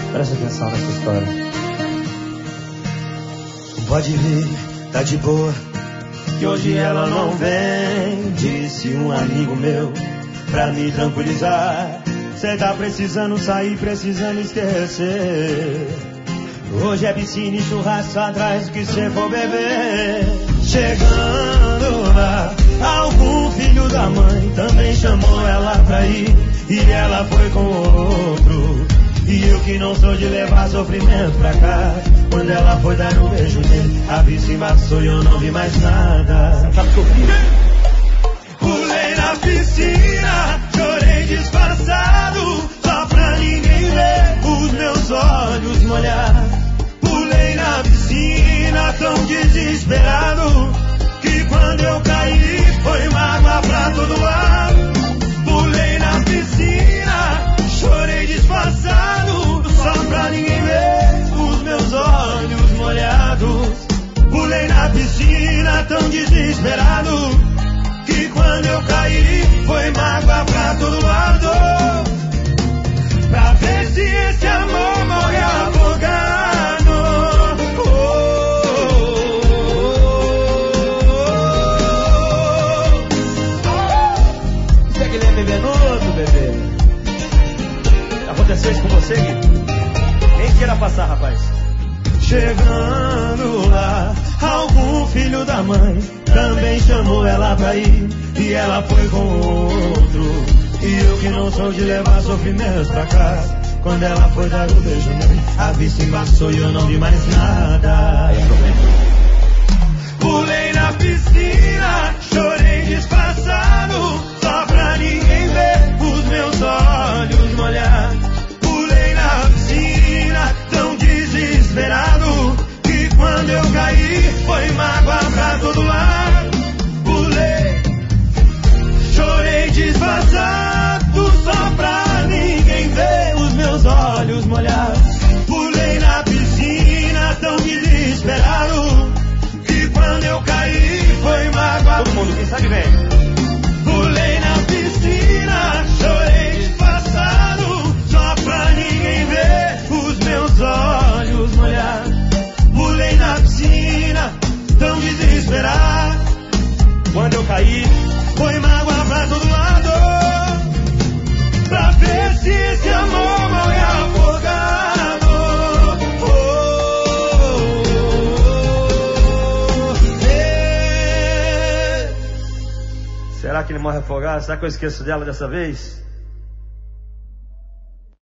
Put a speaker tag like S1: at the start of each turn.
S1: Presta atenção nessa história.
S2: Pode vir, tá de boa, que hoje ela não vem. Disse um amigo meu, pra me tranquilizar. Cê tá precisando sair, precisando esquecer. Hoje é piscina e churrasco atrás do que cê for beber. Chegando lá, algum filho da mãe também chamou ela pra ir, e ela foi com outro. E eu que não sou de levar sofrimento pra cá, quando ela foi dar um beijo nele, a vista embaçou e eu não vi mais nada. Pulei na piscina, chorei disfarçado, só pra ninguém ver os meus olhos molhar. Pulei na piscina tão desesperado, que quando eu caí foi mágoa pra todo lado. Pulei na piscina, chorei disfarçado, só pra ninguém ver os meus olhos molhados. Pulei na piscina tão desesperado, que quando eu caí foi mágoa pra todo lado. Pra ver se esse amor morre afogado.
S1: Você que lembra Benuto, bebê? Aconteceu isso com você, Gui? Nem queira passar, rapaz.
S2: Chegando lá, algum filho da mãe também chamou ela pra ir, e ela foi com outro. E eu que não sou de levar sofrimentos pra casa, quando ela foi dar um beijo nele, a vista embaçou e eu não vi mais nada. Pulei na piscina, chorei disfarçado, só pra ninguém ver os meus olhos molhados. Pulei na piscina tão desesperado, que quando eu caí foi mágoa pra todo lado. Pulei, chorei disfarçado, só pra ninguém ver os meus olhos molhados. Pulei na piscina tão desesperado, que quando eu caí foi mágoa.
S1: Todo mundo, quem sabe vem.
S2: Pulei na piscina, chorei disfarçado, só pra ninguém ver os meus olhos molhados. Pulei na piscina tão desesperado,
S1: Quando eu caí,
S2: foi mágoa pra todo lado. Pra ver se esse amor morre afogado.
S1: será que ele morre afogado? Será que eu esqueço dela dessa vez?